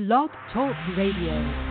Blog Talk Radio.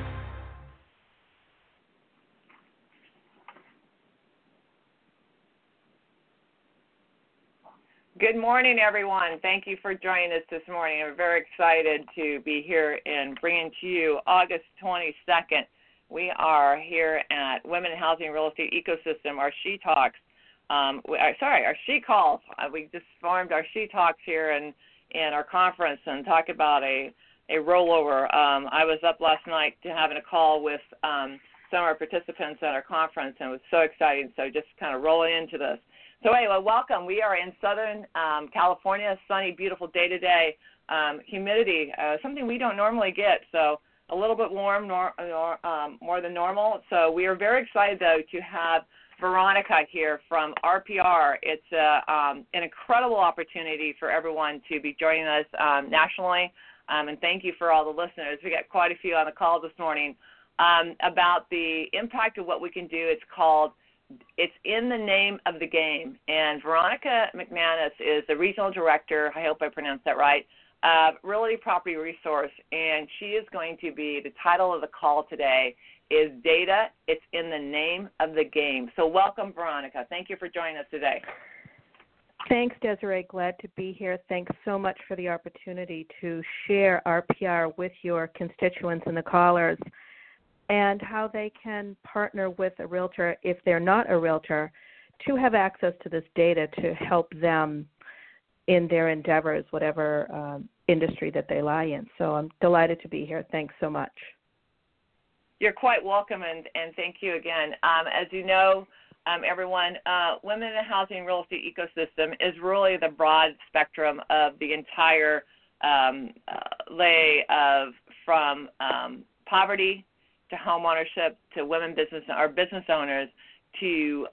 Good morning, everyone. Thank you for joining us this morning. I'm very excited to be here and bringing to you August 22nd. We are here at Women in Housing Real Estate Ecosystem, our She Talks. Our She Calls. We just formed our She Talks here in our conference and talk about a rollover. I was up last night to having a call with some of our participants at our conference, and it was so exciting. So just kind of rolling into this. So anyway, welcome. We are in Southern California, sunny, beautiful day today. Humidity, something we don't normally get, so a little bit warm, more than normal. So we are very excited, though, to have Veronica here from RPR. It's an incredible opportunity for everyone to be joining us nationally, and thank you for all the listeners. We got quite a few on the call this morning about the impact of what we can do. It's in the name of the game. And Veronica McManus is the regional director, I hope I pronounced that right, of Realty Property Resource. And she is going to be, the title of the call today is Data, It's in the Name of the Game. So welcome, Veronica. Thank you for joining us today. Thanks, Desiree. Glad to be here. Thanks so much for the opportunity to share RPR with your constituents and the callers, and how they can partner with a realtor if they're not a realtor to have access to this data to help them in their endeavors, whatever industry that they lie in. So I'm delighted to be here. Thanks so much. You're quite welcome, and thank you again. As you know, everyone, Women in the Housing Real Estate Ecosystem is really the broad spectrum of the entire lay of from poverty to home ownership, to women business owners, to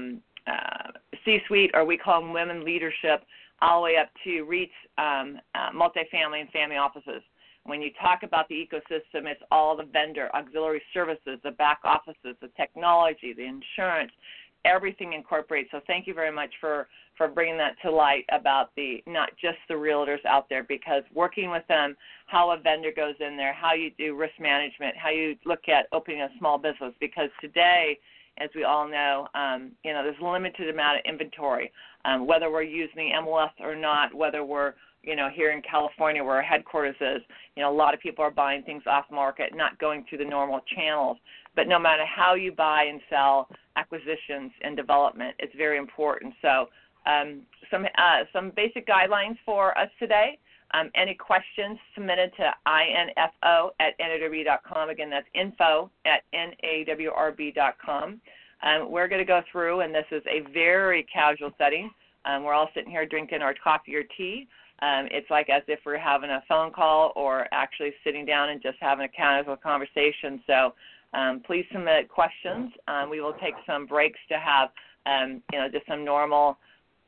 C-suite, or we call them women leadership, all the way up to REITs, multifamily and family offices. When you talk about the ecosystem, it's all the vendor, auxiliary services, the back offices, the technology, the insurance, everything incorporated. So thank you very much for bringing that to light about not just the realtors out there, because working with them, how a vendor goes in there, how you do risk management, how you look at opening a small business, because today, as we all know, there's a limited amount of inventory, whether we're using the MLS or not, whether we're here in California where our headquarters is, a lot of people are buying things off market, not going through the normal channels. But no matter how you buy and sell, acquisitions and development, it's very important. So some basic guidelines for us today. Any questions submitted to info@nawrb.com. Again, that's info@nawrb.com. We're going to go through, and this is a very casual setting. We're all sitting here drinking our coffee or tea. It's like as if we're having a phone call or actually sitting down and just having a casual conversation. So please submit questions. We will take some breaks to have, just some normal,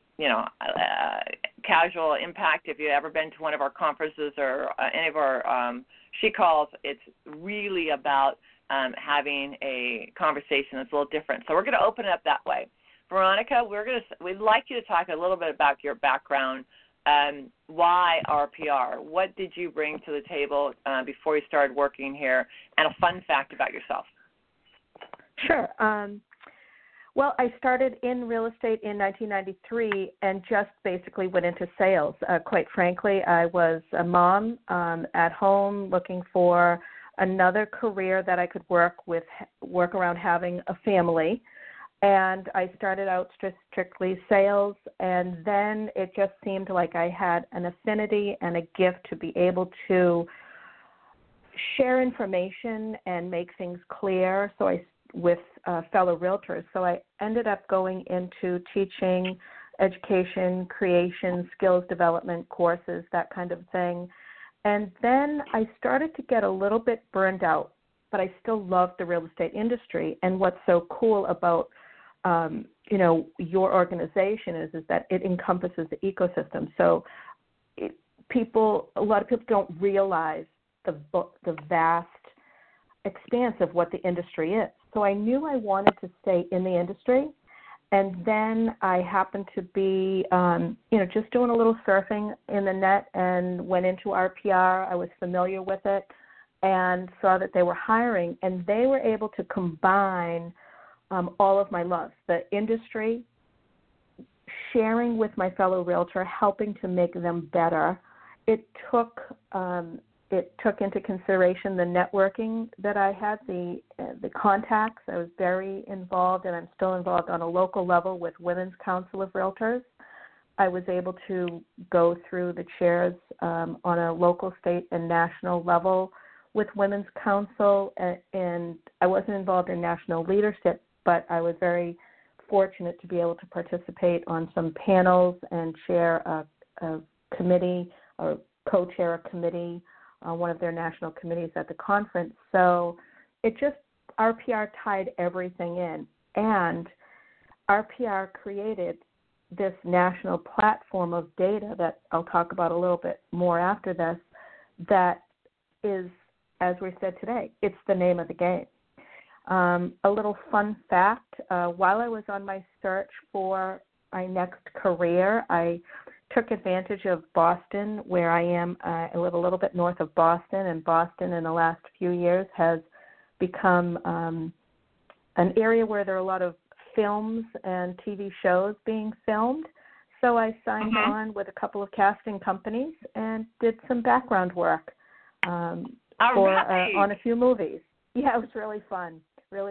casual impact. If you've ever been to one of our conferences or any of our She Calls, it's really about having a conversation that's a little different. So we're going to open it up that way. Veronica, we'd like you to talk a little bit about your background. Why RPR? What did you bring to the table before you started working here? And a fun fact about yourself. Sure. Well, I started in real estate in 1993 and just basically went into sales. Quite frankly, I was a mom at home looking for another career that I could work around having a family. And I started out strictly sales, and then it just seemed like I had an affinity and a gift to be able to share information and make things clear with fellow realtors. So I ended up going into teaching, education, creation, skills development courses, that kind of thing. And then I started to get a little bit burned out, but I still loved the real estate industry. And what's so cool about your organization is that it encompasses the ecosystem. So a lot of people don't realize the vast expanse of what the industry is. So I knew I wanted to stay in the industry, And then I happened to be, just doing a little surfing in the net and went into RPR. I was familiar with it and saw that they were hiring, and they were able to combine all of my loves, the industry, sharing with my fellow realtor, helping to make them better. It took into consideration the networking that I had, the contacts. I was very involved, and I'm still involved on a local level with Women's Council of Realtors. I was able to go through the chairs on a local, state, and national level with Women's Council, and I wasn't involved in national leadership, but I was very fortunate to be able to participate on some panels and chair a committee or co-chair a committee, one of their national committees at the conference. So RPR tied everything in, and RPR created this national platform of data that I'll talk about a little bit more after this, that is, as we said today, it's the name of the game. A little fun fact, while I was on my search for my next career, I took advantage of Boston, where I am. I live a little bit north of Boston, and Boston in the last few years has become an area where there are a lot of films and TV shows being filmed. So I signed on with a couple of casting companies and did some background work on a few movies. Yeah, it was really fun.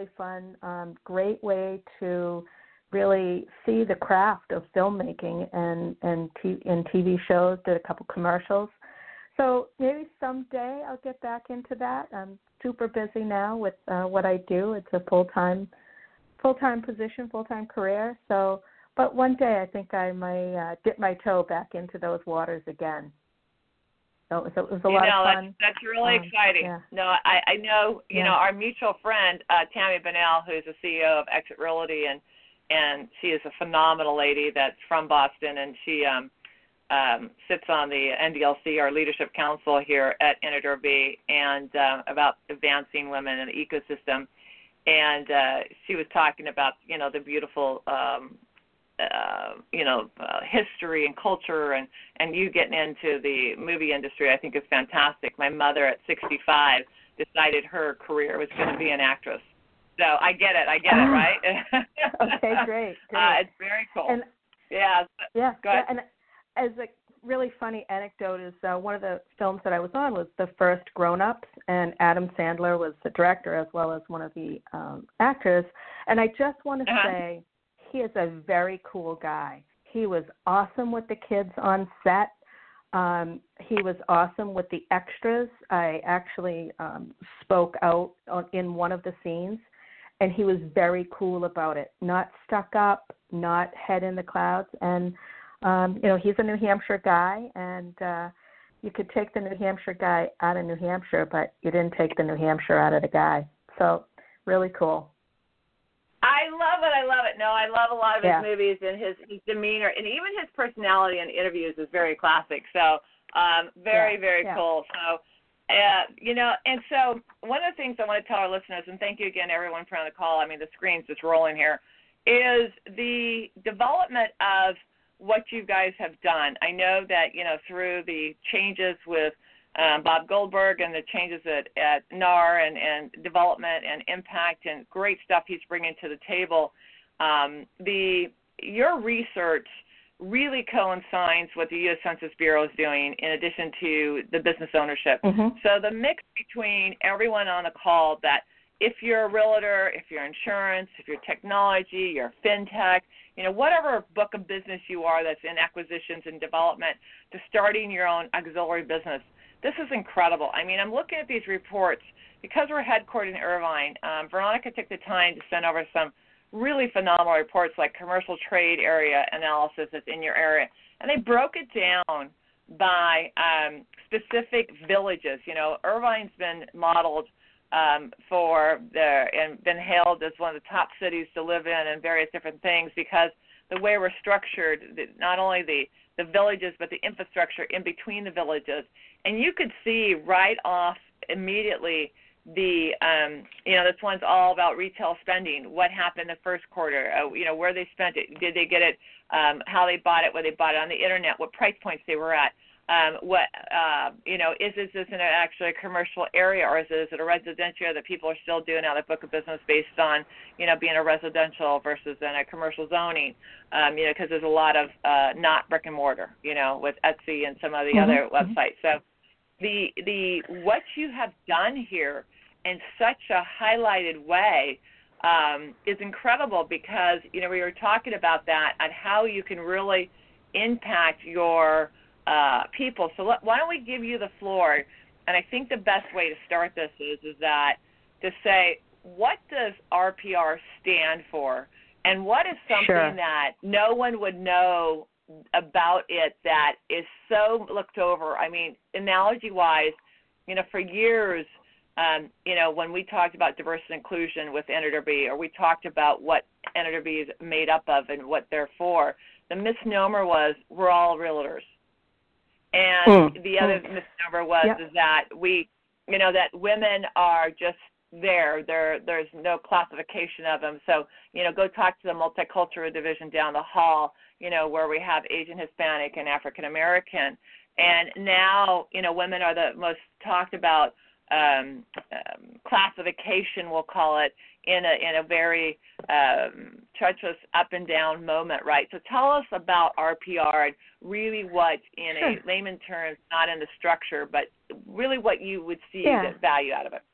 Great way to really see the craft of filmmaking and TV shows. Did a couple commercials. So maybe someday I'll get back into that. I'm super busy now with what I do. It's a full-time position, full-time career. So, but one day I think I might dip my toe back into those waters again. So it was a lot of fun. That's really exciting. Yeah. No, I know, our mutual friend, Tammy Bunnell, who's the CEO of Exit Realty, and she is a phenomenal lady that's from Boston, and she sits on the NDLC, our leadership council here at NADRB, and about advancing women in the ecosystem. And she was talking about, the beautiful history and culture, and you getting into the movie industry, I think is fantastic. My mother at 65 decided her career was going to be an actress. So I get it, right? Okay, great. It's very cool. And, yeah. Go ahead. And as a really funny anecdote is one of the films that I was on was the first Grown Ups, and Adam Sandler was the director as well as one of the actors. And I just want to say, he is a very cool guy. He was awesome with the kids on set. He was awesome with the extras. I actually spoke out in one of the scenes, and he was very cool about it. Not stuck up, not head in the clouds. And, he's a New Hampshire guy, and you could take the New Hampshire guy out of New Hampshire, but you didn't take the New Hampshire out of the guy. So really cool. I love it. No, I love a lot of his movies, and his demeanor, and even his personality in interviews is very classic. So very cool. So, and so one of the things I want to tell our listeners, and thank you again, everyone, for on the call. I mean, the screen's just rolling here, is the development of what you guys have done. I know that, through the changes with Bob Goldberg and the changes at NAR and development and impact and great stuff he's bringing to the table, your research really coincides with the U.S. Census Bureau is doing in addition to the business ownership. So the mix between everyone on the call, that if you're a realtor, if you're insurance, if you're technology, you're fintech, whatever book of business you are that's in acquisitions and development, to starting your own auxiliary business, this is incredible. I mean, I'm looking at these reports. Because we're headquartered in Irvine, Veronica took the time to send over some really phenomenal reports like commercial trade area analysis that's in your area. And they broke it down by specific villages. Irvine's been modeled and been hailed as one of the top cities to live in and various different things because the way we're structured, not only the villages but the infrastructure in between the villages. And you could see right off immediately this one's all about retail spending. What happened the first quarter? Where they spent it. Did they get it? How they bought it? Where they bought it on the internet? What price points they were at? Is this in actually a commercial area, or is it a residential area that people are still doing out of book of business based on, being a residential versus in a commercial zoning? Because there's a lot of not brick and mortar, with Etsy and some of the other websites. So the what you have done here in such a highlighted way is incredible, because we were talking about that and how you can really impact your people. So why don't we give you the floor? And I think the best way to start this is that to say, what does RPR stand for, and what is something that no one would know about it that is so looked over? I mean, analogy-wise, for years, when we talked about diversity and inclusion with NRDB, or we talked about what NRDB is made up of and what they're for, the misnomer was we're all realtors. And the other misnomer was is that that women are just there. There's no classification of them. So, go talk to the multicultural division down the hall, where we have Asian, Hispanic, and African American. And now, women are the most talked about classification, we'll call it, in a very treacherous up and down moment, right? So tell us about RPR and really what, in a layman terms, not in the structure, but really what you would see the value out of it.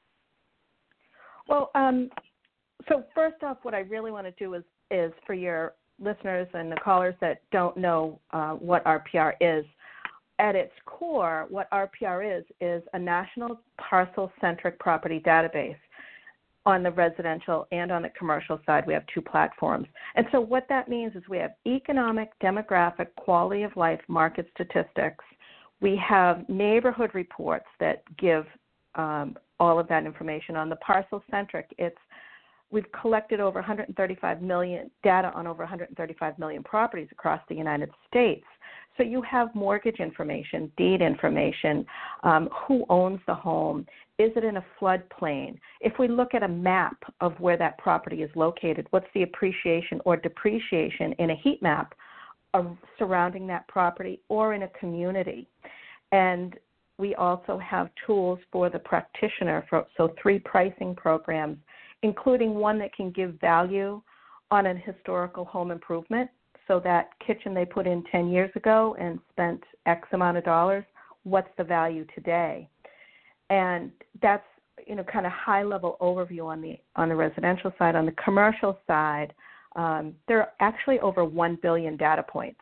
Well, so first off, what I really want to do is for your listeners and the callers that don't know what RPR is, at its core, what RPR is a national parcel-centric property database. On the residential and on the commercial side, we have two platforms. And so what that means is we have economic, demographic, quality of life, market statistics. We have neighborhood reports that give all of that information. On the parcel-centric, we've collected over 135 million data on over 135 million properties across the United States. So you have mortgage information, deed information, who owns the home, is it in a floodplain? If we look at a map of where that property is located, what's the appreciation or depreciation in a heat map surrounding that property or in a community? And we also have tools for the practitioner, so 3 pricing programs, including one that can give value on an historical home improvement. So that kitchen they put in 10 years ago and spent X amount of dollars, what's the value today? And that's, kind of high-level overview on the residential side. On the commercial side, there are actually over 1 billion data points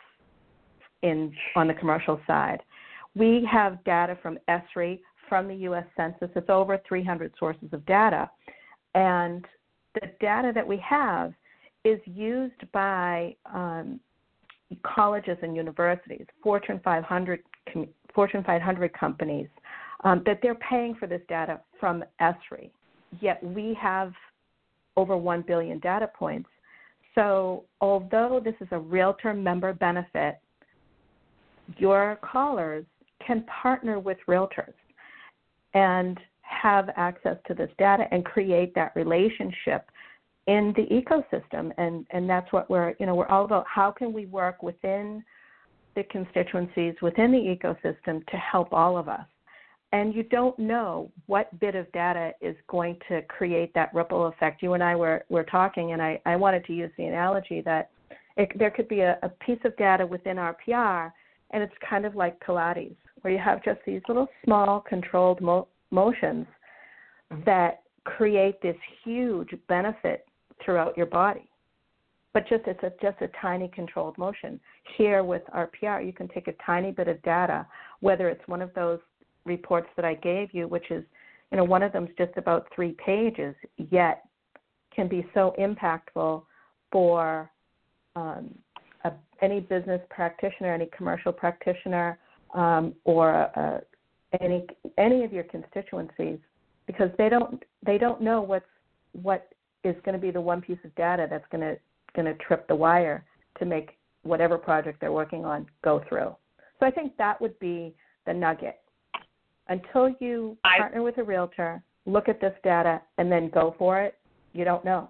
on the commercial side. We have data from ESRI, from the U.S. Census. It's over 300 sources of data. And the data that we have is used by colleges and universities, Fortune 500 companies, that they're paying for this data from ESRI. Yet we have over 1 billion data points. So although this is a Realtor member benefit, your callers can partner with realtors and have access to this data and create that relationship in the ecosystem. And that's what we're all about. How can we work within the constituencies, within the ecosystem to help all of us? And you don't know what bit of data is going to create that ripple effect. You and I were talking, and I wanted to use the analogy that there could be a piece of data within RPR, and it's kind of like Pilates, where you have just these little small controlled motions that create this huge benefit throughout your body. But it's just a tiny controlled motion. Here with RPR, you can take a tiny bit of data, whether it's one of those reports that I gave you, which is, one of them is just about 3 pages, yet can be so impactful for any business practitioner, any commercial practitioner, or any of your constituencies, because they don't know what is going to be the one piece of data that's going to trip the wire to make whatever project they're working on go through. So I think that would be the nugget. Until you partner with a realtor look at this data, and then go for it, you don't know.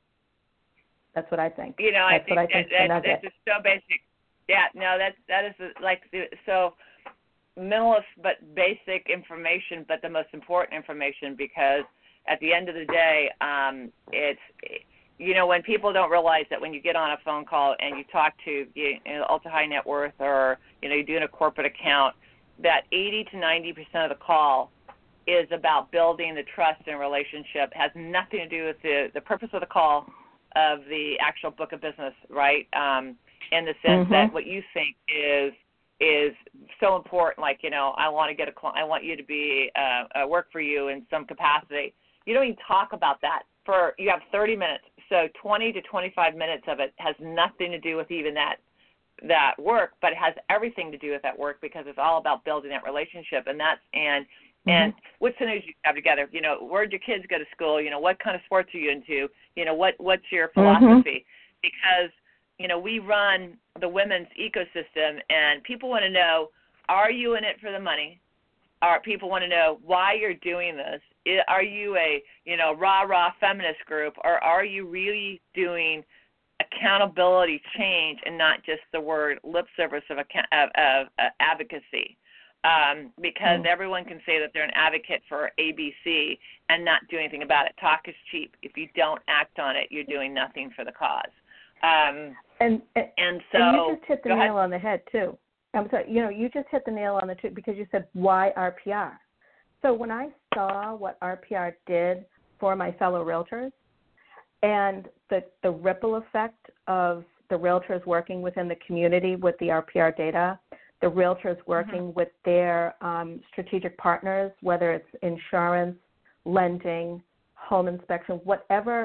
That's what I think. That's just so basic. Yeah, no, that is so minimalist but basic information, but the most important information, because at the end of the day, it's when people don't realize that when you get on a phone call and you talk to ultra high net worth, or you're doing a corporate account, that 80 to 90% of the call is about building the trust and relationship. Has nothing to do with the purpose of the call, of the actual book of business, right? In the sense that what you think is so important, like, I want to get a client, I want you to be work for you in some capacity. You don't even talk about that you have 30 minutes. So 20 to 25 minutes of it has nothing to do with even that work, but it has everything to do with that work, because it's all about building that relationship. And what synergies you have together. Where'd your kids go to school? What kind of sports are you into? What's your philosophy? Because we run the women's ecosystem, and people want to know, are you in it for the money? People want to know why you're doing this. Are you a rah-rah feminist group, or are you really doing accountability change and not just the word lip service of advocacy? Because everyone can say that they're an advocate for ABC and not do anything about it. Talk is cheap. If you don't act on it, you're doing nothing for the cause. And so you just hit the nail on the head too. I'm sorry, you just hit the nail on the head, because you said, why RPR? So when I saw what RPR did for my fellow realtors, and the ripple effect of the realtors working within the community with the RPR data, the realtors working with their strategic partners, whether it's insurance, lending, home inspection, whatever,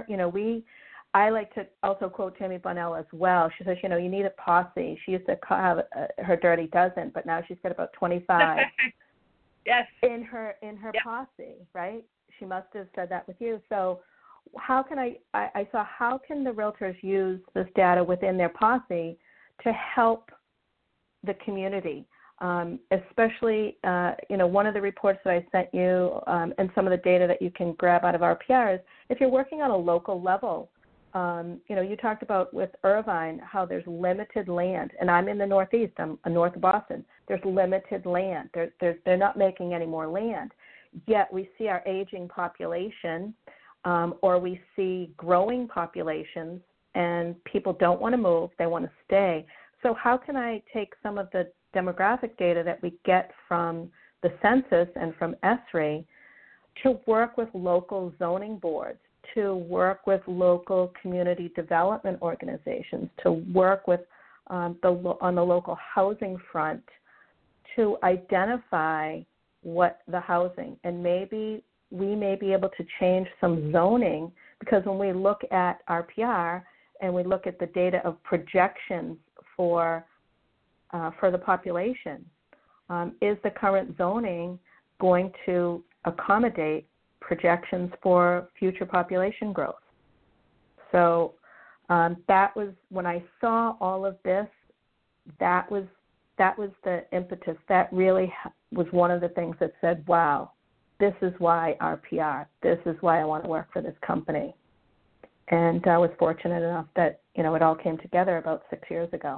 I like to also quote Tammy Bunnell as well. She says, you need a posse. She used to have her dirty dozen, but now she's got about 25 yes. in her posse, right? She must have said that with you. So how can I saw how can the realtors use this data within their posse to help the community, especially, one of the reports that I sent you and some of the data that you can grab out of RPR is if you're working on a local level. You talked about with Irvine how there's limited land, and I'm in the Northeast. I'm north of Boston. There's limited land. They're not making any more land. Yet we see our aging population, or we see growing populations, and people don't want to move. They want to stay. So how can I take some of the demographic data that we get from the census and from ESRI to work with local zoning boards, to work with local community development organizations, to work with on the local housing front to identify what the housing, and maybe we may be able to change some zoning, because when we look at RPR and we look at the data of projections for the population, is the current zoning going to accommodate projections for future population growth? So that was when I saw all of this. That was the impetus. That really was one of the things that said, "Wow, this is why RPR. This is why I want to work for this company." And I was fortunate enough that it all came together about 6 years ago.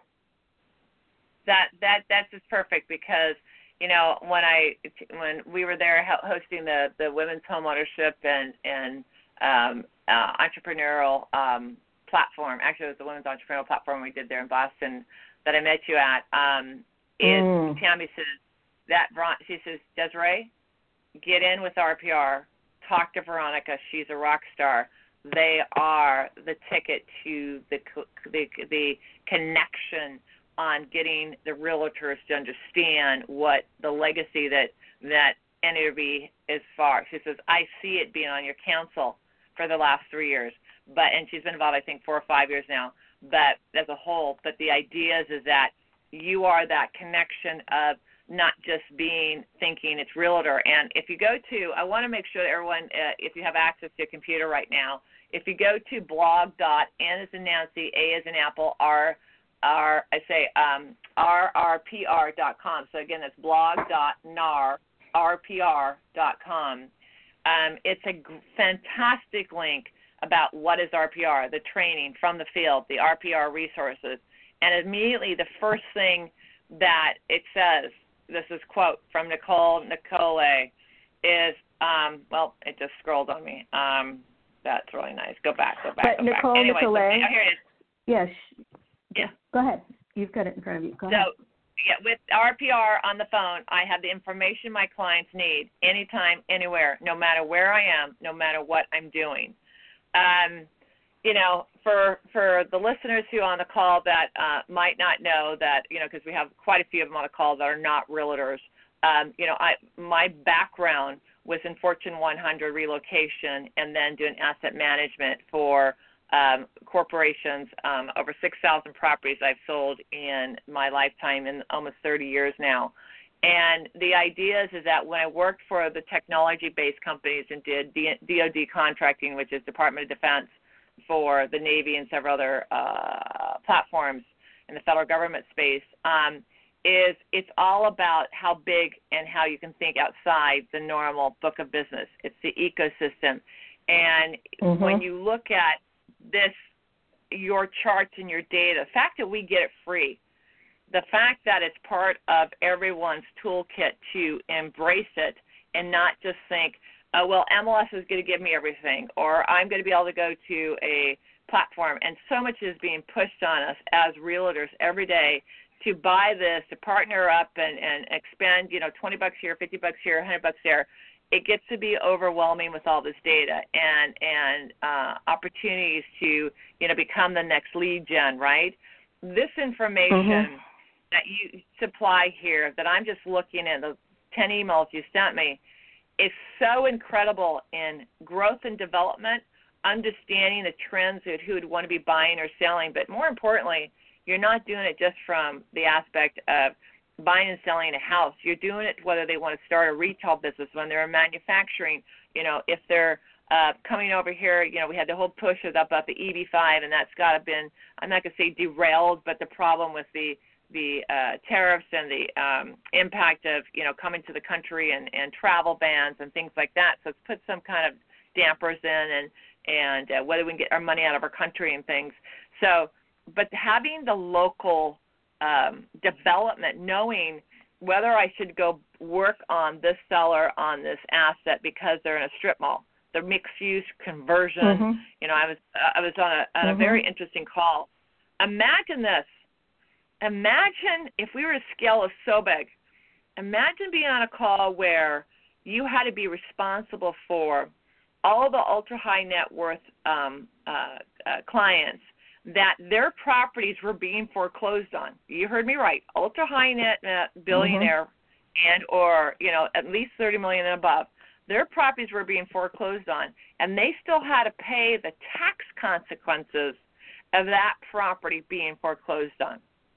That's just perfect, because when we were there hosting the women's homeownership and entrepreneurial platform, actually it was the women's entrepreneurial platform we did there in Boston that I met you at, Tammy says she says, Desiree, get in with RPR, talk to Veronica, she's a rock star. They are the ticket to the connection on getting the realtors to understand what the legacy that NARB is for. She says, I see it being on your council for the last 3 years, and she's been involved, I think, 4 or 5 years now, but as a whole. But the idea is that you are that connection of not just thinking it's realtor. And if you go to, I want to make sure that everyone, if you have access to a computer right now, if you go to blog.n as in Nancy, A as in Apple, rrpr.com. So again, that's blog.rrpr.com. It's a fantastic link about what is RPR, the training from the field, the RPR resources. And immediately the first thing that it says, this is quote from Nicole, is, it just scrolled on me. That's really nice. Go back. But Nicole, anyway, here it is. Yes. Yeah. Go ahead. You've got it in front of you. Go ahead. So, with RPR on the phone, I have the information my clients need anytime, anywhere, no matter where I am, no matter what I'm doing. For the listeners who are on the call that might not know that, because we have quite a few of them on the call that are not realtors, my background was in Fortune 100 relocation and then doing asset management for corporations. Over 6,000 properties I've sold in my lifetime in almost 30 years now. And the idea is that when I worked for the technology-based companies and did DoD contracting, which is Department of Defense for the Navy and several other platforms in the federal government space, it's all about how big and how you can think outside the normal book of business. It's the ecosystem. And when you look at this, your charts and your data, the fact that we get it free, the fact that it's part of everyone's toolkit to embrace it and not just think, oh, well, MLS is going to give me everything, or I'm going to be able to go to a platform. And so much is being pushed on us as realtors every day to buy this, to partner up and expend, $20 here, $50 here, $100 there. It gets to be overwhelming with all this data and opportunities to, become the next lead gen, right? This information that you supply here that I'm just looking at, the 10 emails you sent me, is so incredible in growth and development, understanding the trends of who would want to be buying or selling. But more importantly, you're not doing it just from the aspect of buying and selling a house. You're doing it whether they want to start a retail business, when they're in manufacturing, if they're coming over here, we had the whole push about the EB5, and that's got to been, I'm not going to say derailed, but the problem with the tariffs and the impact of, coming to the country and travel bans and things like that. So it's put some kind of dampers in and whether we can get our money out of our country and things. So, but having the local development, knowing whether I should go work on this seller on this asset because they're in a strip mall, the mixed-use conversion. I was on a very interesting call. Imagine this. Imagine if we were to scale so big. Imagine being on a call where you had to be responsible for all the ultra-high net worth clients that their properties were being foreclosed on. You heard me right. Ultra-high net billionaire and or, at least $30 million and above. Their properties were being foreclosed on, and they still had to pay the tax consequences of that property being foreclosed on.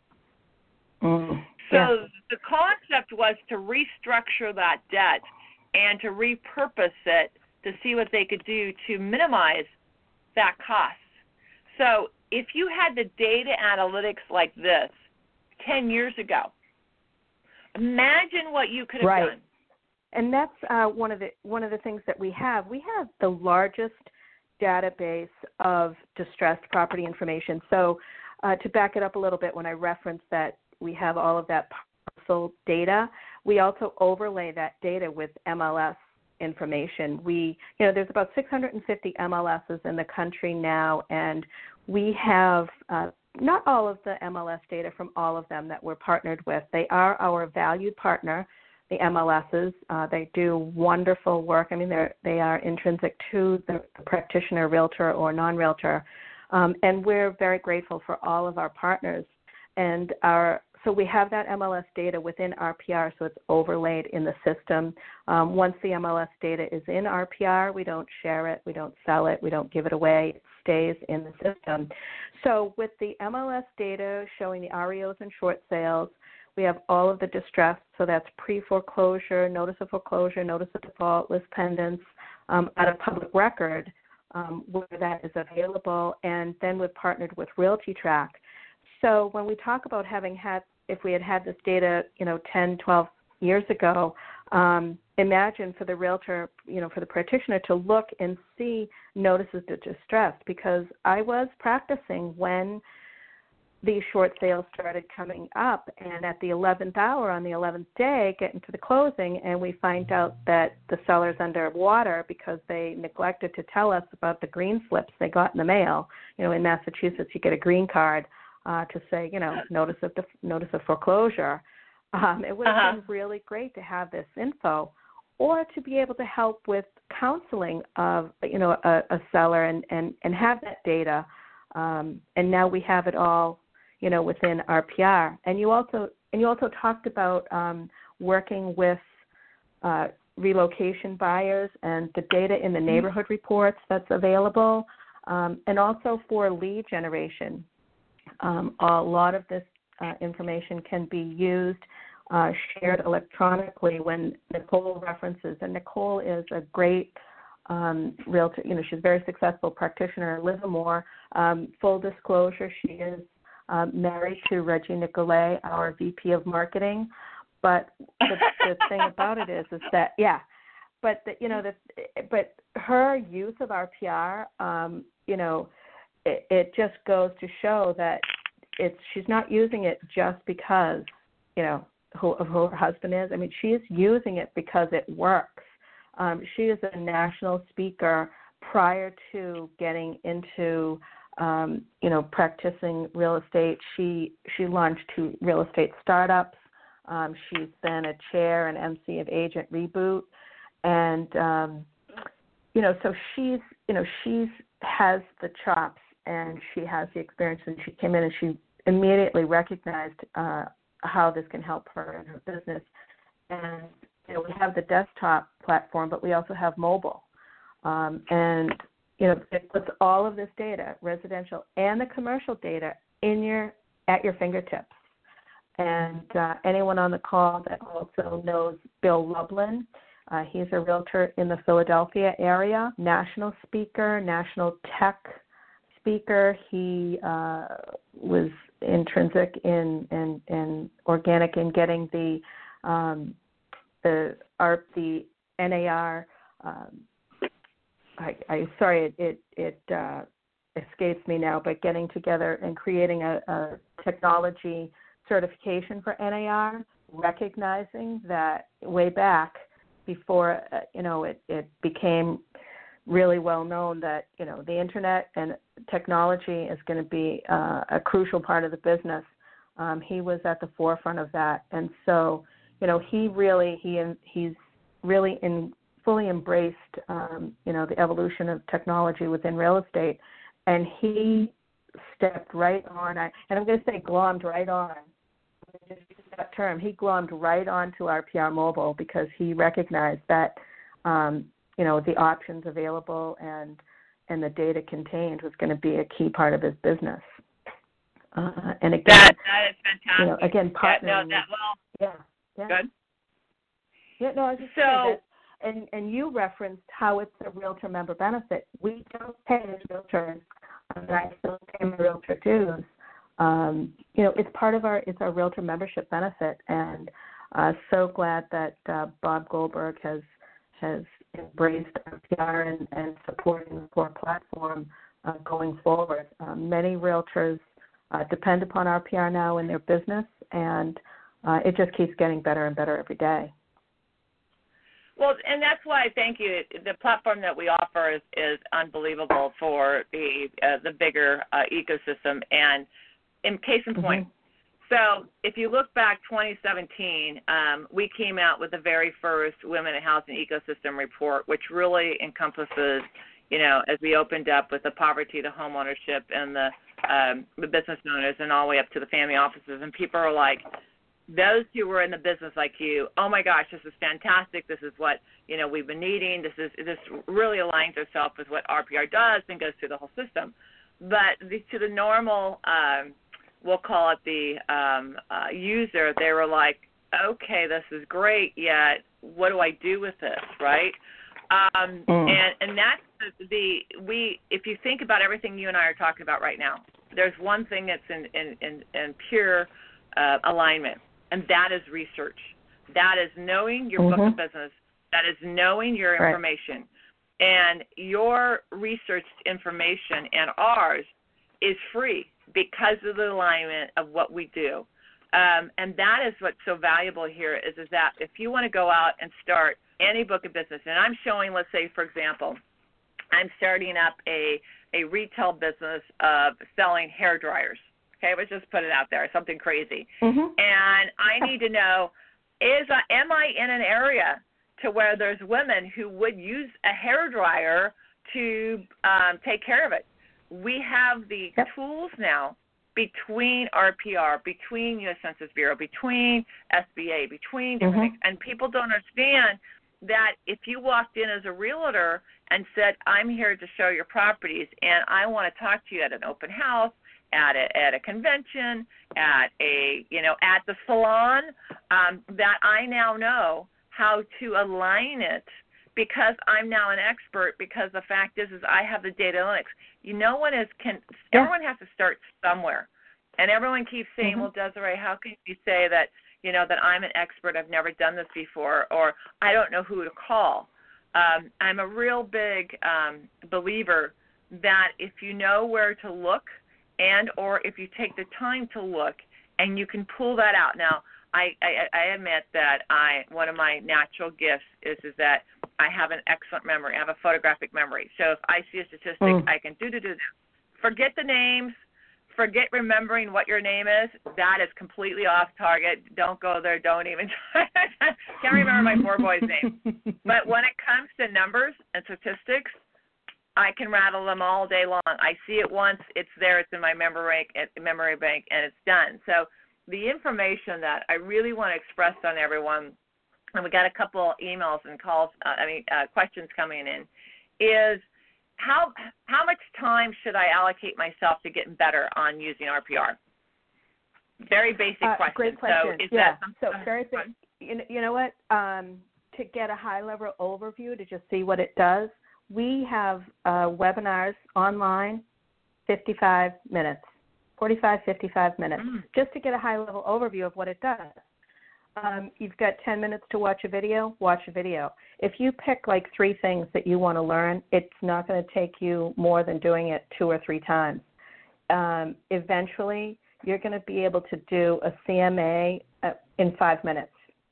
So the concept was to restructure that debt and to repurpose it to see what they could do to minimize that cost. So if you had the data analytics like this 10 years ago, imagine what you could have done. And that's one of the things that we have. We have the largest database of distressed property information. So to back it up a little bit, when I referenced that we have all of that parcel data, we also overlay that data with MLS information. There's about 650 MLSs in the country now, and we have not all of the MLS data from all of them that we're partnered with. They are our valued partner, the MLSs. They do wonderful work. I mean, they are intrinsic to the practitioner, realtor, or non-realtor, and we're very grateful for all of our partners. And so we have that MLS data within RPR, so it's overlaid in the system. Once the MLS data is in RPR, we don't share it, we don't sell it, we don't give it away. It stays in the system. So with the MLS data showing the REOs and short sales, we have all of the distress, so that's pre-foreclosure, notice of foreclosure, notice of default, list pendants, out of public record where that is available, and then we've partnered with RealtyTrack. So when we talk about if we had had this data, 10, 12 years ago, Imagine for the realtor, for the practitioner to look and see notices of distress, because I was practicing when these short sales started coming up, and at the 11th hour on the 11th day, getting to the closing, and we find out that the seller's underwater because they neglected to tell us about the green slips they got in the mail. In Massachusetts, you get a green card to say, notice of foreclosure. It would have been really great to have this info, or to be able to help with counseling of, a seller and have that data. And now we have it all, within RPR. And you also talked about working with relocation buyers and the data in the neighborhood reports that's available, and also for lead generation. A lot of this information can be used, shared electronically when Nicole references. And Nicole is a great realtor. She's a very successful practitioner in Livermore. Full disclosure, she is married to Reggie Nicolay, our VP of Marketing. But the thing about it is that, but her use of RPR, it just goes to show that she's not using it just because, who her husband is. I mean, she's using it because it works. She is a national speaker. Prior to getting into, practicing real estate, she launched 2 real estate startups. She's been a chair and MC of Agent Reboot, and so she's has the chops and she has the experience. And she came in and she immediately recognized how this can help her in her business. And we have the desktop platform, but we also have mobile, and it puts all of this data, residential and the commercial data, at your fingertips. And anyone on the call that also knows Bill Lublin, he's a realtor in the Philadelphia area, national speaker, national tech speaker. He was intrinsic and organic in getting the NAR. It escapes me now, but getting together and creating a technology certification for NAR, recognizing that way back before it became really well known that the internet and technology is going to be a crucial part of the business. He was at the forefront of that, and so he's really fully embraced the evolution of technology within real estate, and he stepped right on. And I'm going to say glommed right on. Just use that term. He glommed right onto RPR Mobile because he recognized that the options available and the data contained was going to be a key part of his business. And again, that is fantastic. Again, partnering. Yeah. Good. Yeah, no, I was just saying that, and you referenced how it's a realtor member benefit. We don't pay as realtors, and I still pay my realtor dues. It's part of our realtor membership benefit, and so glad that Bob Goldberg has embraced RPR and supporting the core platform going forward. Many realtors depend upon RPR now in their business, and it just keeps getting better and better every day. Well, and that's why, thank you. The platform that we offer is unbelievable for the bigger ecosystem. And in case in point, so if you look back 2017, we came out with the very first Women in Housing Ecosystem report, which really encompasses, as we opened up with the poverty to home ownership and the business owners and all the way up to the family offices. And people are like, those who were in the business like you, oh my gosh, this is fantastic. This is what, we've been needing. This really aligns itself with what RPR does and goes through the whole system. But to the normal, we'll call it the user, they were like, okay, this is great, yet what do I do with this, right? And that's if you think about everything you and I are talking about right now, there's one thing that's in pure alignment, and that is research. That is knowing your book of business. That is knowing your information. And your researched information and ours is free because of the alignment of what we do. And that is what's so valuable here is that if you want to go out and start any book of business, and I'm showing, let's say, for example, I'm starting up a retail business of selling hair dryers. Okay, let's just put it out there, something crazy. And I need to know, am I in an area to where there's women who would use a hair dryer to take care of it? We have the tools now between RPR, between U.S. Census Bureau, between SBA, between different things, and people don't understand that if you walked in as a realtor and said, I'm here to show your properties and I want to talk to you at an open house, at a convention, at the salon, that I now know how to align it because I'm now an expert, because the fact is I have the data analytics. Everyone has to start somewhere. And everyone keeps saying, well, Desiree, how can you say that, that I'm an expert, I've never done this before, or I don't know who to call. I'm a real big believer that if you know where to look and or if you take the time to look and you can pull that out. Now, I admit that one of my natural gifts is that I have an excellent memory. I have a photographic memory. So if I see a statistic, I can do. Forget the names. Forget remembering what your name is. That is completely off target. Don't go there. Don't even try. Can't remember my 4 boys' names. But when it comes to numbers and statistics, I can rattle them all day long. I see it once. It's there. It's in my memory bank, and it's done. So the information that I really want to express on everyone, and we got a couple emails and calls, questions coming in, is how much time should I allocate myself to getting better on using RPR? Very basic question. Great question. So very basic. You know what? To get a high-level overview, to just see what it does, we have webinars online, 55 minutes, 45, 55 minutes, just to get a high-level overview of what it does. You've got 10 minutes to watch a video, watch a video. If you pick like 3 things that you want to learn, it's not going to take you more than doing it 2 or 3 times. Eventually, you're going to be able to do a CMA in 5 minutes.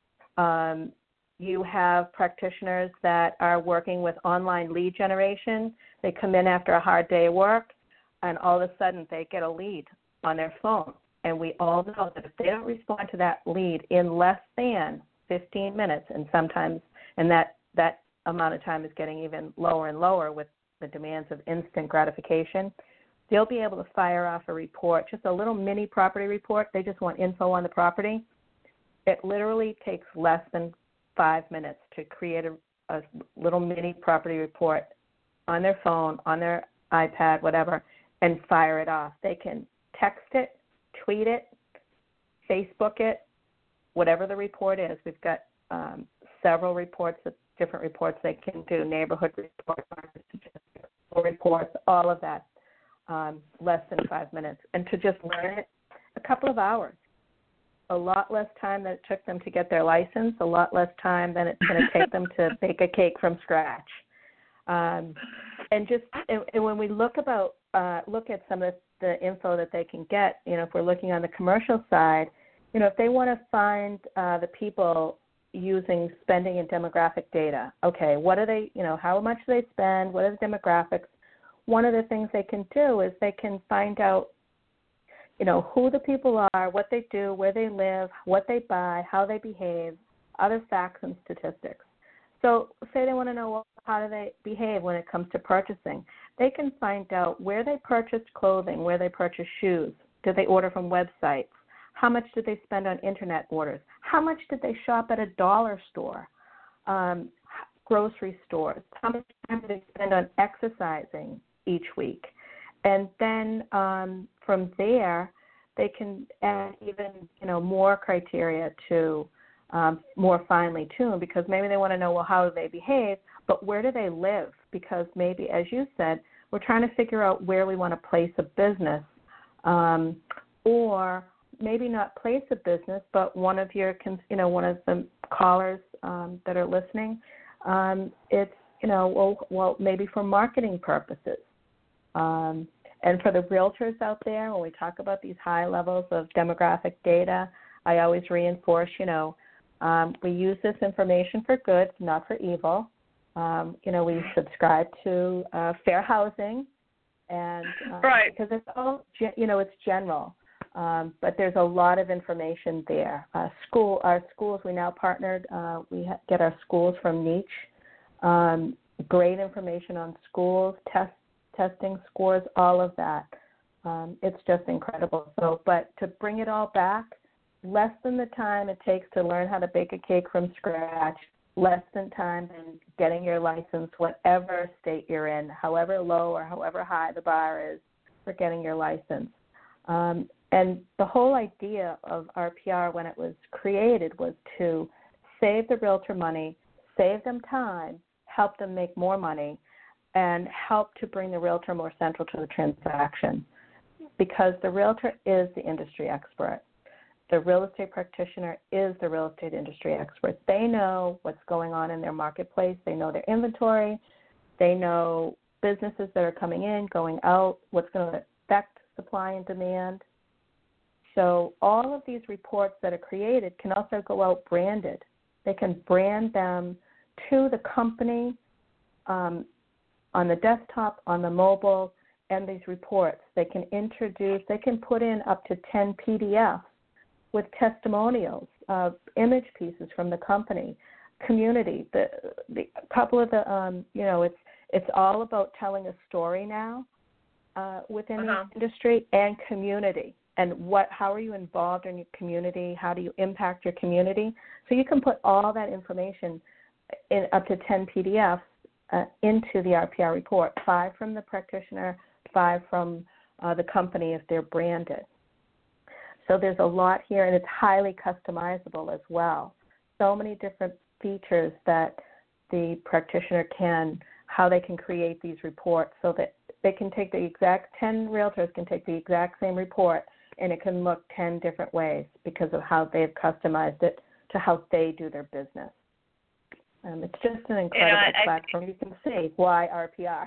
You have practitioners that are working with online lead generation. They come in after a hard day of work, and all of a sudden they get a lead on their phone. And we all know that if they don't respond to that lead in less than 15 minutes, and sometimes, and that amount of time is getting even lower and lower with the demands of instant gratification, they'll be able to fire off a report, just a little mini property report. They just want info on the property. It literally takes less than 5 minutes to create a little mini property report on their phone, on their iPad, whatever, and fire it off. They can text it, tweet it, Facebook it, whatever the report is. We've got several reports, different reports they can do, neighborhood reports, all of that, less than 5 minutes. And to just learn it, a couple of hours. A lot less time than it took them to get their license, a lot less time than it's going to take them to bake a cake from scratch. And when we look at some of the info that they can get, if we're looking on the commercial side, if they want to find the people using spending and demographic data, okay, what are they, how much do they spend, what are the demographics? One of the things they can do is they can find out, who the people are, what they do, where they live, what they buy, how they behave, other facts and statistics. So say they want to know how do they behave when it comes to purchasing. They can find out where they purchased clothing, where they purchased shoes. Did they order from websites? How much did they spend on internet orders? How much did they shop at a dollar store, grocery stores? How much time did they spend on exercising each week? And then from there, they can add even, more criteria to more finely tune, because maybe they want to know, well, how do they behave, but where do they live? Because maybe, as you said, we're trying to figure out where we want to place a business, or maybe not place a business, but one of your, one of the callers that are listening, it's, well, maybe for marketing purposes. And for the realtors out there, when we talk about these high levels of demographic data, I always reinforce, we use this information for good, not for evil. We subscribe to fair housing, and right. because it's all, it's general. But there's a lot of information there. Our schools, we now partnered, we get our schools from Niche. Great information on schools, testing scores, all of that. It's just incredible. So, but to bring it all back, less than the time it takes to learn how to bake a cake from scratch, less than time in getting your license, whatever state you're in, however low or however high the bar is for getting your license. And the whole idea of RPR when it was created was to save the realtor money, save them time, help them make more money, and help to bring the realtor more central to the transaction, because the realtor is the industry expert. The real estate practitioner is the real estate industry expert. They know what's going on in their marketplace. They know their inventory. They know businesses that are coming in, going out, what's going to affect supply and demand. So all of these reports that are created can also go out branded. They can brand them to the company, on the desktop, on the mobile, and these reports. They can put in up to 10 PDFs with testimonials, image pieces from the company, community. The couple of the, it's all about telling a story now within the industry, and community. And how are you involved in your community? How do you impact your community? So you can put all that information in up to 10 PDFs into the RPR report, 5 from the practitioner, 5 from the company if they're branded. So there's a lot here, and it's highly customizable as well. So many different features that the practitioner how they can create these reports so that they can take 10 realtors can take the exact same report, and it can look 10 different ways because of how they've customized it to how they do their business. It's just an incredible platform. You can see why RPR.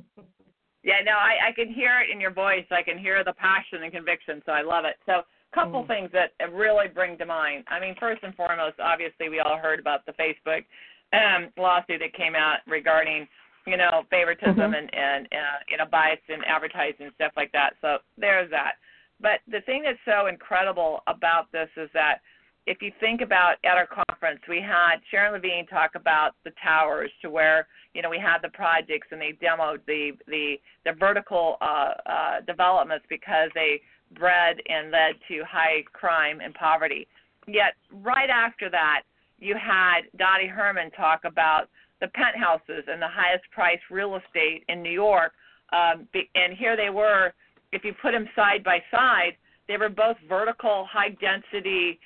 Yeah, no, I can hear it in your voice. I can hear the passion and conviction, so I love it. So a couple things that really bring to mind. I mean, first and foremost, obviously we all heard about the Facebook lawsuit that came out regarding, favoritism and bias in advertising and stuff like that. So there's that. But the thing that's so incredible about this is that if you think about at our conference, we had Sharon Levine talk about the towers, to where, we had the projects and they demoed the vertical developments because they bred and led to high crime and poverty. Yet right after that, you had Dottie Herman talk about the penthouses and the highest priced real estate in New York. And here they were, if you put them side by side, they were both vertical, high density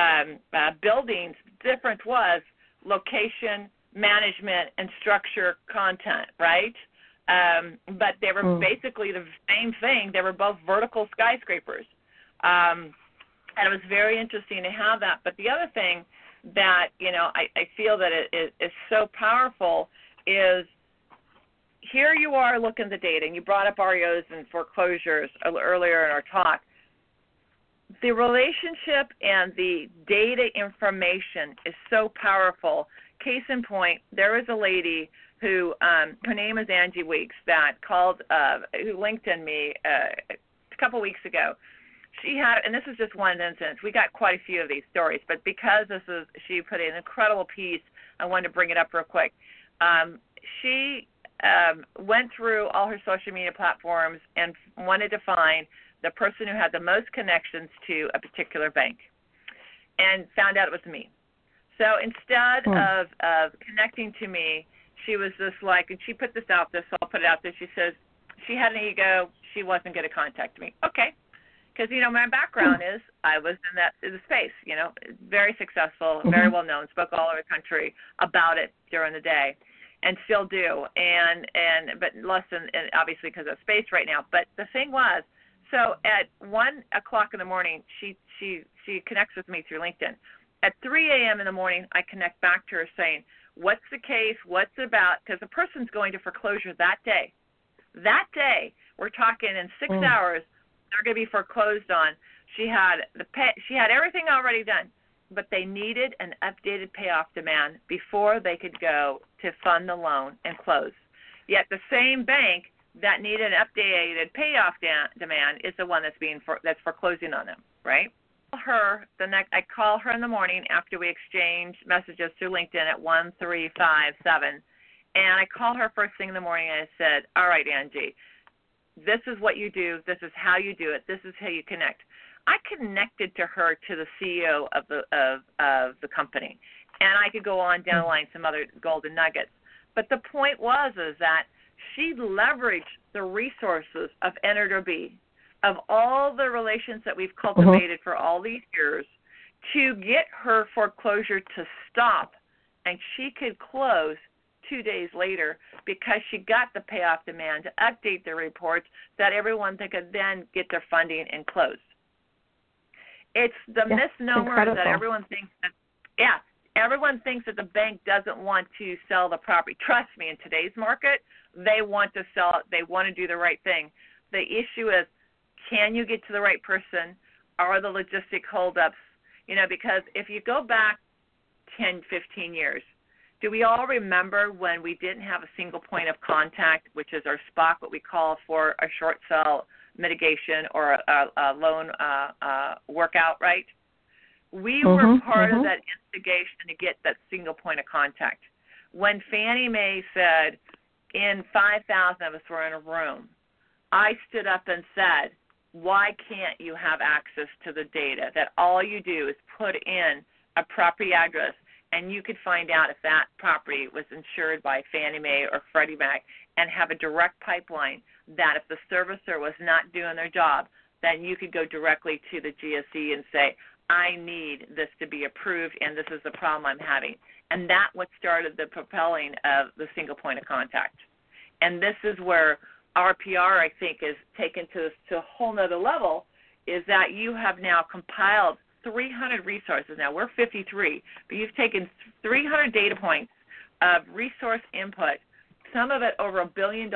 buildings. Difference was location, management, and structure content, right? But they were basically the same thing. They were both vertical skyscrapers. And it was very interesting to have that. But the other thing that, I feel that it is so powerful is, here you are looking at the data, and you brought up REOs and foreclosures earlier in our talk. The relationship and the data information is so powerful. Case in point, there was a lady who, her name is Angie Weeks, that called, who LinkedIn me a couple weeks ago. She had, and this is just one instance, we got quite a few of these stories, but because she put an incredible piece, I wanted to bring it up real quick. She went through all her social media platforms and wanted to find the person who had the most connections to a particular bank, and found out it was me. So instead of connecting to me, she was just like, and she put this out there, so I'll put it out there. She says she had an ego. She wasn't going to contact me. Okay. Because, my background is I was in the space, very successful, very well known, spoke all over the country about it during the day, and still do, but less than, obviously because of space right now. But the thing was, so at 1:00 in the morning, she connects with me through LinkedIn. At 3 a.m. in the morning, I connect back to her saying, what's the case, what's it about, because the person's going to foreclosure that day. That day, we're talking in 6 hours, they're going to be foreclosed on. She had everything already done, but they needed an updated payoff demand before they could go to fund the loan and close. Yet the same bank that needed an updated payoff demand is the one that's foreclosing on them, right? I call her in the morning after we exchange messages through LinkedIn at 1357, and I call her first thing in the morning and I said, all right, Angie, this is what you do, this is how you do it, this is how you connect. I connected to her to the CEO of the company, and I could go on down the line some other golden nuggets. But the point is that she leveraged the resources of Enter2B, of all the relations that we've cultivated for all these years, to get her foreclosure to stop, and she could close 2 days later because she got the payoff demand to update the reports that everyone could then get their funding and close. It's the misnomer that everyone thinks that, everyone thinks that the bank doesn't want to sell the property. Trust me, in today's market, they want to sell it. They want to do the right thing. The issue is, can you get to the right person? Are the logistic holdups? Because if you go back 10, 15 years, do we all remember when we didn't have a single point of contact, which is our SPOC, what we call for a short sale mitigation or a loan workout, right? We were part of that instigation to get that single point of contact. When Fannie Mae said, in 5,000 of us were in a room, I stood up and said, why can't you have access to the data that all you do is put in a property address and you could find out if that property was insured by Fannie Mae or Freddie Mac and have a direct pipeline that if the servicer was not doing their job, then you could go directly to the GSE and say, I need this to be approved and this is the problem I'm having. And that what started the propelling of the single point of contact. And this is where RPR, I think, is taken to a whole nother level, is that you have now compiled 300 resources. Now, we're 53, but you've taken 300 data points of resource input, some of it over $1 billion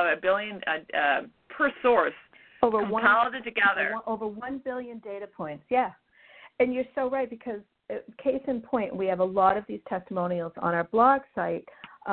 per source, compiled it together. Over 1 billion data points, yeah. And you're so right, because case in point, we have a lot of these testimonials on our blog site,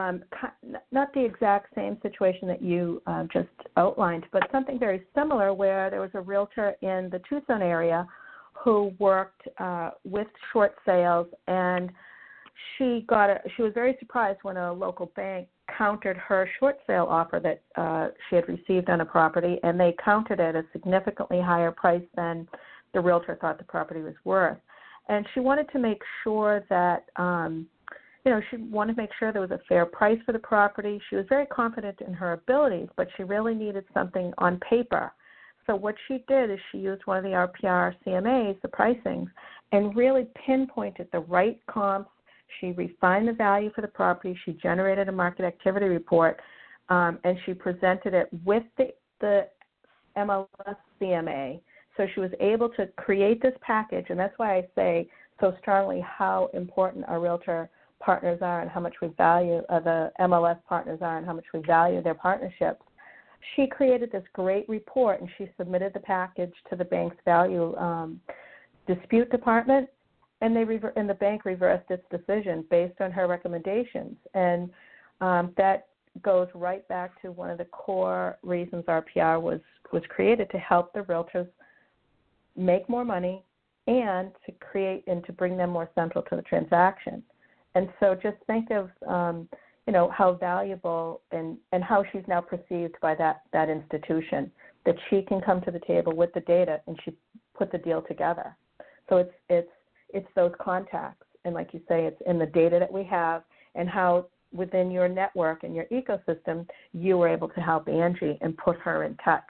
not the exact same situation that you just outlined, but something very similar where there was a realtor in the Tucson area who worked with short sales, and she was very surprised when a local bank countered her short sale offer that she had received on a property, and they countered it at a significantly higher price than the realtor thought the property was worth. And she wanted to make sure that, she wanted to make sure there was a fair price for the property. She was very confident in her abilities, but she really needed something on paper. So what she did is she used one of the RPR CMAs, the pricings, and really pinpointed the right comps. She refined the value for the property. She generated a market activity report, and she presented it with the MLS CMA. So she was able to create this package, and that's why I say so strongly how important our realtor partners are and how much we value the MLS partners are and how much we value their partnerships. She created this great report, and she submitted the package to the bank's value dispute department, and the bank reversed its decision based on her recommendations. And that goes right back to one of the core reasons RPR was created, to help the realtors make more money and to create and to bring them more central to the transaction. And so just think of how valuable and how she's now perceived by that institution, that she can come to the table with the data and she put the deal together. So it's those contacts, and like you say, it's in the data that we have and how within your network and your ecosystem you were able to help Angie and put her in touch.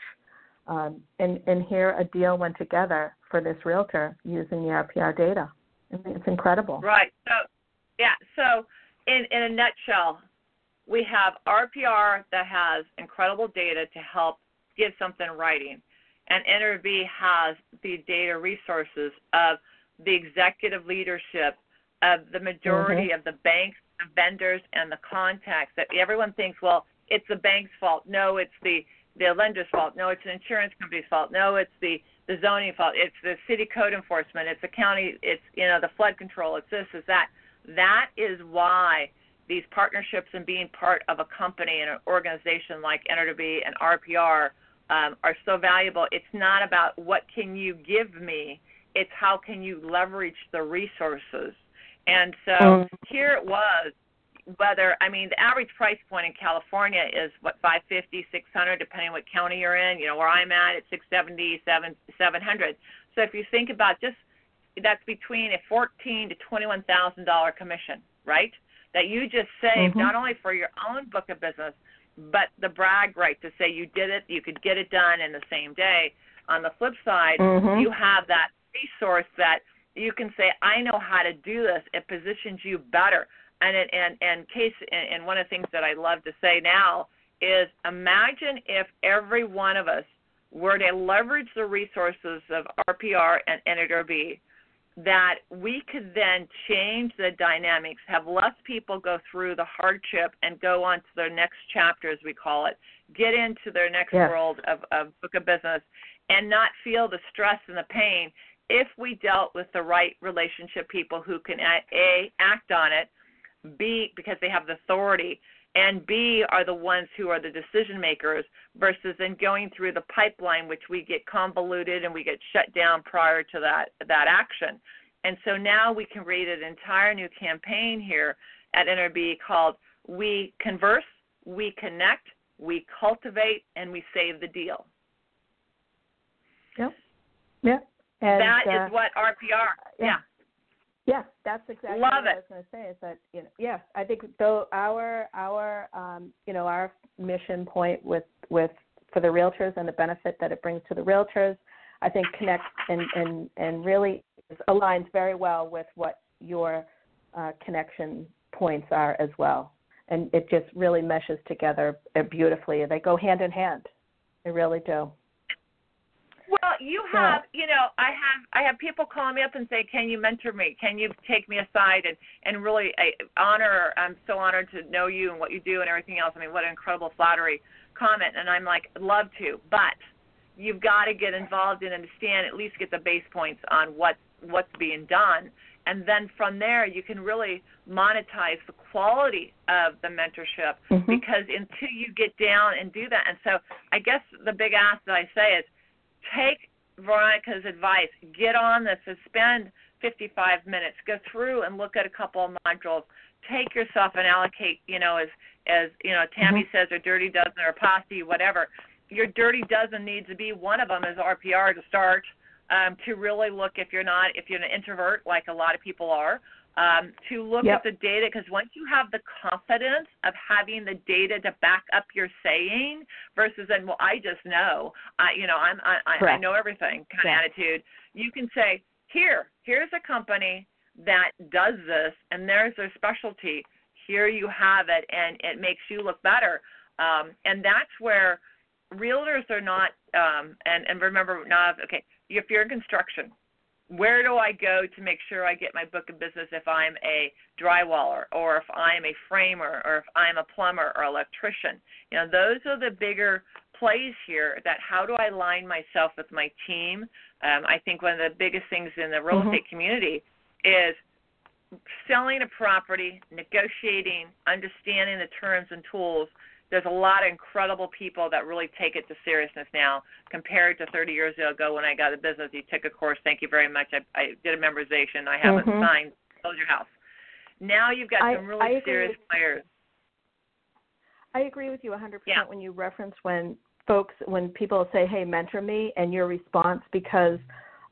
And here a deal went together for this realtor using the RPR data. I mean, it's incredible. Right. So in a nutshell, we have RPR that has incredible data to help give something in writing, and Enter2B has the data resources of the executive leadership of the majority of the banks, the vendors, and the contacts that everyone thinks, well, it's the bank's fault. No, it's the lender's fault. No, it's the insurance company's fault. No, it's the zoning fault. It's the city code enforcement. It's the county. It's, the flood control. It's this, it's that. That is why these partnerships and being part of a company and an organization like NRB and RPR are so valuable. It's not about what can you give me. It's how can you leverage the resources. And so here it was, the average price point in California is, $550, $600, depending on what county you're in. Where I'm at, it's $670, $700. So if you think about that's between a $14,000 to $21,000 commission, right? That you just saved not only for your own book of business, but the brag right to say you did it, you could get it done in the same day. On the flip side, you have that resource that you can say, I know how to do this. It positions you better. And one of the things that I love to say now is, imagine if every one of us were to leverage the resources of RPR and NRB, that we could then change the dynamics, have less people go through the hardship and go on to their next chapter, as we call it, get into their next world of book of business, and not feel the stress and the pain if we dealt with the right relationship people who can, A, act on it, B, because they have the authority, and B, are the ones who are the decision makers, versus then going through the pipeline, which we get convoluted and we get shut down prior to that action. And so now we can create an entire new campaign here at NRB called We Converse, We Connect, We Cultivate, and We Save the Deal. Yep. Yep. And that is what RPR, Yeah, that's exactly what I was going to say. Is that I think though our mission point with for the realtors and the benefit that it brings to the realtors, I think connects and really aligns very well with what your connection points are as well, and it just really meshes together beautifully. They go hand in hand. They really do. Well, you have, I have people calling me up and say, can you mentor me? Can you take me aside and really I'm so honored to know you and what you do and everything else. I mean, what an incredible flattery comment. And I'm like, I'd love to, but you've got to get involved and understand, at least get the base points on what's being done. And then from there, you can really monetize the quality of the mentorship, because until you get down and do that. And so I guess the big ask that I say is, take Veronica's advice. Get on this and spend 55 minutes. Go through and look at a couple of modules. Take yourself and allocate, as Tammy says, a dirty dozen or a posse, whatever. Your dirty dozen needs to be one of them is RPR to start, to really look if you're an introvert like a lot of people are, to look at the data, because once you have the confidence of having the data to back up your saying versus then, well, I just know, I know everything kind of attitude, you can say, here's a company that does this, and there's their specialty. Here you have it, and it makes you look better. And that's where realtors are not, and remember, if you're in construction, where do I go to make sure I get my book of business if I'm a drywaller or if I'm a framer or if I'm a plumber or electrician? Those are the bigger plays here, that how do I align myself with my team? I think one of the biggest things in the real estate community is selling a property, negotiating, understanding the terms and tools. There's a lot of incredible people that really take it to seriousness now compared to 30 years ago when I got a business. You took a course. Thank you very much. I did a memorization. I haven't signed. Sold your house. Now you've got some really serious players. I agree with you 100% when you reference when people say, hey, mentor me, and your response, because,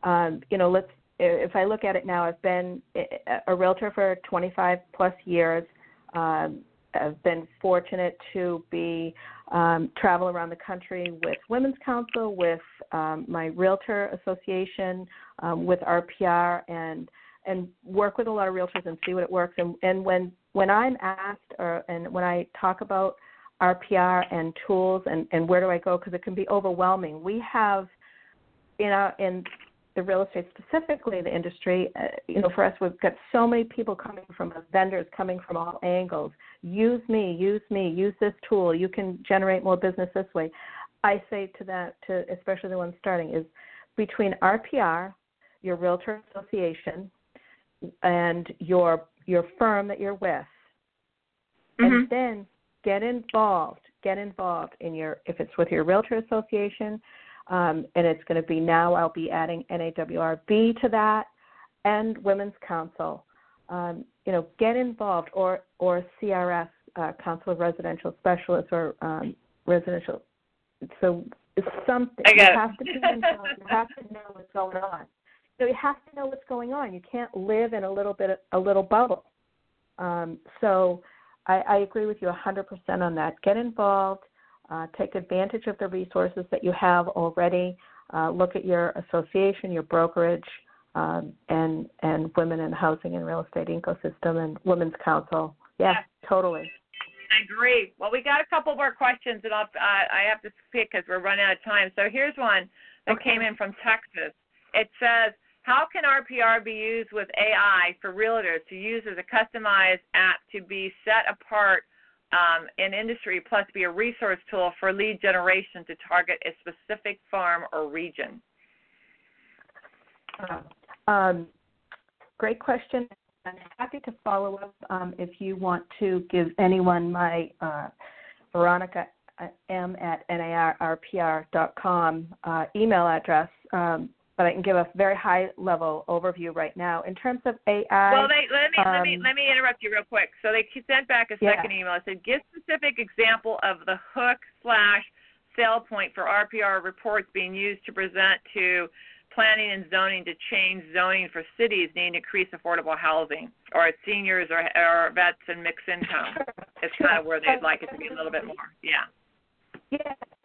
if I look at it now, I've been a realtor for 25 plus years. I've been fortunate to be travel around the country with Women's Council, with my Realtor Association, with RPR, and work with a lot of realtors and see what it works. And when I'm asked and when I talk about RPR and tools and where do I go, because it can be overwhelming. We have in the real estate, specifically the industry, for us, we've got so many people coming from us, vendors coming from all angles. Use me, use this tool. You can generate more business this way. I say to that, to especially the ones starting, is between RPR, your realtor association, and your firm that you're with, and then get involved in if it's with your realtor association, and it's going to be now I'll be adding NAWRB to that, and Women's Council. Get involved, or CRS, Council of Residential Specialists, or residential. So it's something. You have to be involved. You have to know what's going on. You have to know what's going on. You can't live in a little bubble. So I agree with you 100% on that. Get involved. Take advantage of the resources that you have already. Look at your association, your brokerage, and Women in Housing and Real Estate Ecosystem and Women's Council. Yeah, totally. I agree. Well, we got a couple more questions, and I have to speak because we're running out of time. So here's one that came in from Texas. It says, how can RPR be used with AI for realtors to use as a customized app to be set apart in industry, plus be a resource tool for lead generation to target a specific farm or region? Great question. I'm happy to follow up if you want to give anyone my Veronica M at narrpr.com email address. But I can give a very high-level overview right now. In terms of AI... Well, let me interrupt you real quick. So they sent back a second email. It said, give specific example of the hook/sale point for RPR reports being used to present to planning and zoning to change zoning for cities needing to increase affordable housing, or seniors or vets and mixed income. It's kind of where they'd like it to be a little bit more. Yeah.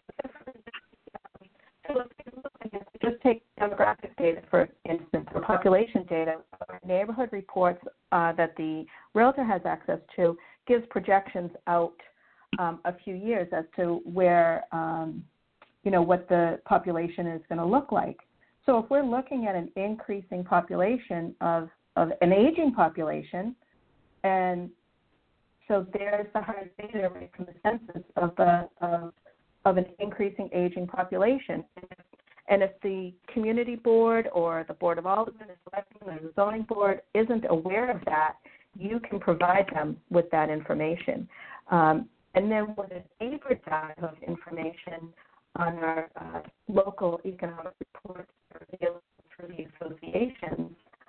So if you look at it, just take demographic data, for instance, or population data. Our neighborhood reports that the realtor has access to gives projections out a few years as to where, what the population is going to look like. So if we're looking at an increasing population of an aging population, and so there's the hard data rate from the census of an increasing aging population. And if the community board or the board of aldermen, the selectmen, or the zoning board isn't aware of that, you can provide them with that information. And then with a deeper dive of information on our local economic reports available through the associations,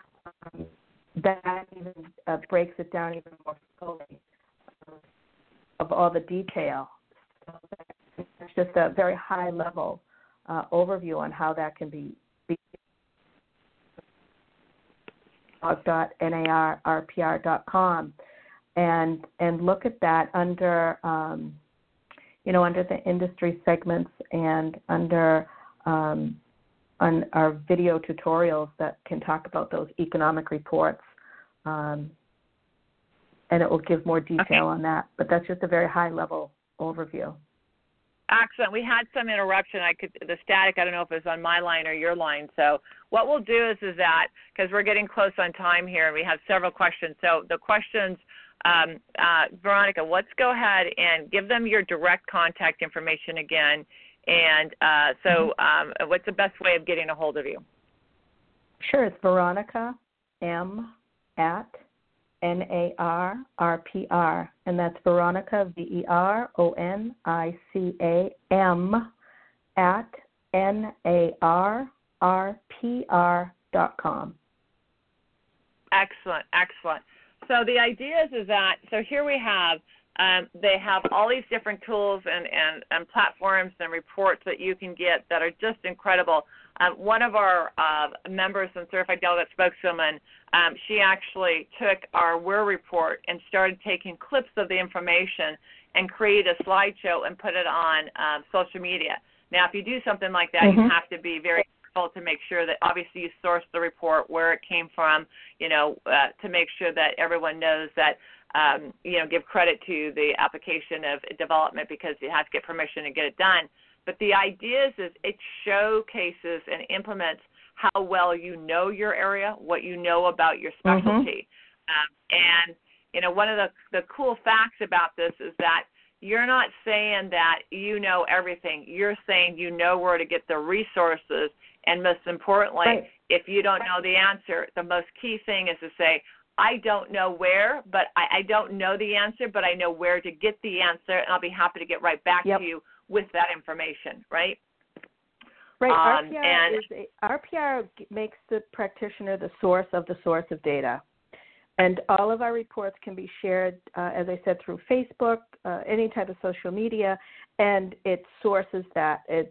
that even breaks it down even more fully of all the detail. So it's just a very high level overview on how that can be .narrpr.com and look at that under under the industry segments and under on our video tutorials that can talk about those economic reports, and it will give more detail on that. But that's just a very high level overview. Excellent. We had some interruption. The static, I don't know if it was on my line or your line. So what we'll do is that, because we're getting close on time here and we have several questions. So the questions, Veronica, let's go ahead and give them your direct contact information again. And what's the best way of getting a hold of you? Sure. It's Veronica M at NARRPR, and that's Veronica, VERONICAM at NARRPR.com. Excellent. So the idea is that, so here we have, they have all these different tools and platforms and reports that you can get that are just incredible. One of our members and certified delegate spokeswoman, she actually took our WER report and started taking clips of the information and created a slideshow and put it on social media. Now, if you do something like that, you have to be very careful to make sure that obviously you source the report, where it came from, to make sure that everyone knows that, give credit to the application of development because it has to get permission to get it done. But the idea is it showcases and implements how well you know your area, what you know about your specialty. And, one of the cool facts about this is that you're not saying that you know everything. You're saying you know where to get the resources. And most importantly, if you don't know the answer, the most key thing is to say, I don't know where, but I don't know the answer, but I know where to get the answer, and I'll be happy to get right back to you with that information, right? Right. RPR makes the practitioner the source of data. And all of our reports can be shared, as I said, through Facebook, any type of social media, and it sources that. It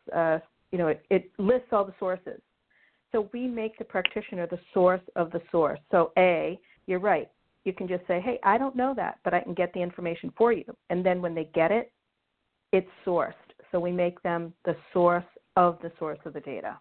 lists all the sources. So we make the practitioner the source of the source. So you're right. You can just say, hey, I don't know that, but I can get the information for you. And then when they get it, it's sourced. So we make them the source of the data.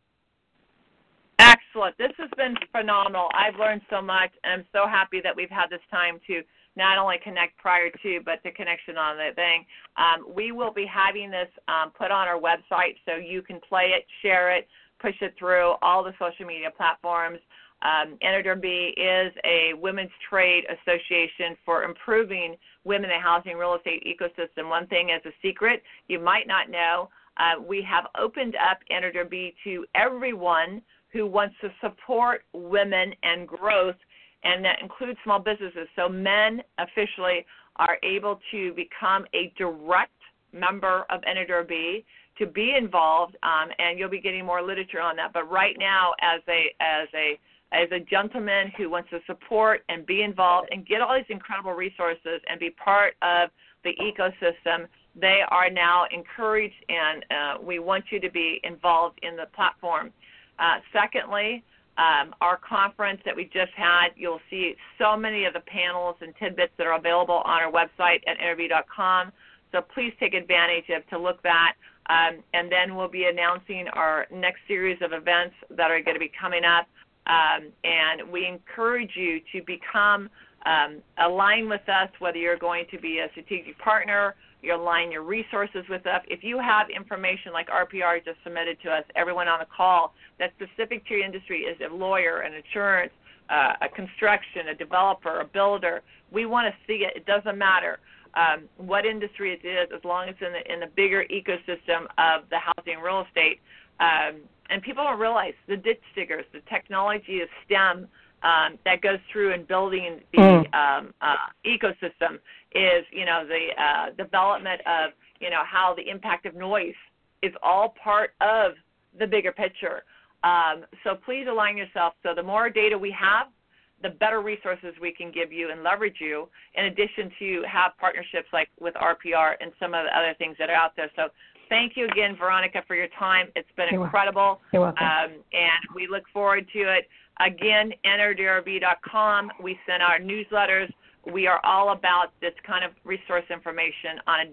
Excellent. This has been phenomenal. I've learned so much, and I'm so happy that we've had this time to not only connect prior to, but the connection on the thing. We will be having this put on our website so you can play it, share it, push it through all the social media platforms. NRDB is a women's trade association for improving women in housing real estate ecosystem. One thing is a secret you might not know. We have opened up NRDB to everyone who wants to support women and growth, and that includes small businesses. So men officially are able to become a direct member of NRDB, to be involved, and you'll be getting more literature on that. But right now, as a gentleman who wants to support and be involved and get all these incredible resources and be part of the ecosystem, they are now encouraged, and we want you to be involved in the platform. Secondly, our conference that we just had, you'll see so many of the panels and tidbits that are available on our website at NRDB.com. So please take advantage to look that. And then we'll be announcing our next series of events that are going to be coming up. And we encourage you to become aligned with us, whether you're going to be a strategic partner, you align your resources with us. If you have information like RPR just submitted to us, everyone on the call, that's specific to your industry, is a lawyer, an insurance, a construction, a developer, a builder, we want to see it. It doesn't matter what industry it is, as long as it's in the bigger ecosystem of the housing and real estate. And people don't realize the ditch diggers, the technology of STEM that goes through in building the ecosystem is, the development of, how the impact of noise is all part of the bigger picture. So please align yourself. So the more data we have, the better resources we can give you and leverage you, in addition to have partnerships like with RPR and some of the other things that are out there. So thank you again, Veronica, for your time. It's been incredible. You're welcome. And we look forward to it. Again, NRDB.com. We send our newsletters. We are all about this kind of resource information on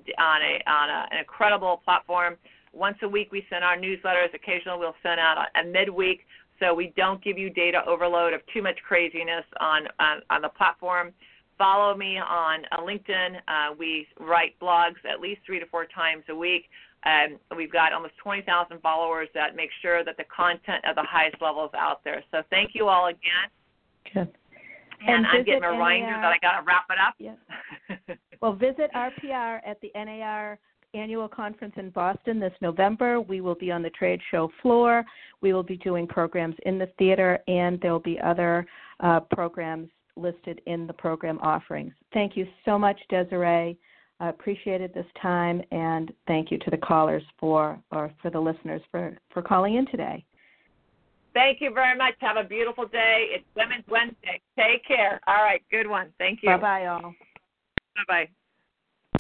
an incredible platform. Once a week we send our newsletters. Occasionally we'll send out a midweek, so we don't give you data overload of too much craziness on the platform. Follow me on LinkedIn. We write blogs at least 3 to 4 times a week. We've got almost 20,000 followers that make sure that the content at the highest level is out there. So thank you all again. Good. And I'm getting a reminder that I got to wrap it up. Yes. Well, visit RPR at the NAR annual conference in Boston this November. We will be on the trade show floor. We will be doing programs in the theater, and there will be other programs listed in the program offerings. Thank you so much, Desiree. I appreciated this time, and thank you to the callers for the listeners for calling in today. Thank you very much. Have a beautiful day. It's Women's Wednesday. Take care. All right, good one. Thank you. Bye-bye, all. Bye-bye.